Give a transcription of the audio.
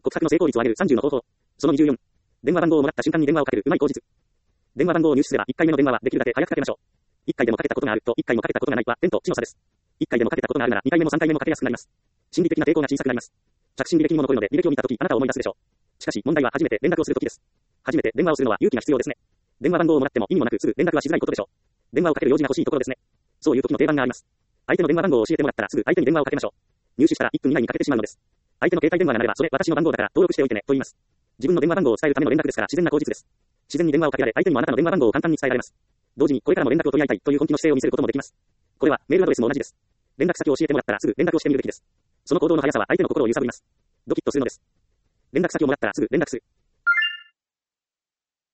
告白の成功率を上げる30の方法。その24。電話番号をもらった瞬間に電話をかけるうまい口実。電話番号を入手すれば1回目の電話はできるだけ早くかけましょう。1回でもかけたことがあると1回もかけたことがないは天と地の差です。1回でもかけたことがあるなら2回目も3回目もかけやすくなります。心理的な抵抗が小さくなります。着信履歴にも残るので履歴を見たときあなたは思い出すでしょう。しかし問題は初めて連絡をするときです。初めて電話をするのは勇気が必要ですね。電話番号をもらっても意味もなくすぐ連絡はしづらいことでしょう。電話をかける用事が欲しいところですね。そういう時の定番があります。相手の電話番号を教えてもらったらすぐ相手に電話をかけましょう。入手したら1分以内にかけてしまうのです。相手の携帯電話が鳴ればそれ私の番号だから登録しておいてねと言います。自分の電話番号を伝えるための連絡ですから自然な口実です。自然に電話をかけられ相手にもあなたの電話番号を簡単に伝えられます。同時にこれからも連絡を取り合いたいという本気の姿勢を見せることもできます。これはメールアドレスも同じです。連絡先を教えてもらったらすぐ連絡をしてみるべきです。その行動の速さは相手の心を揺さぶります。ドキッとするのです。連絡先をもらったらすぐ連絡する。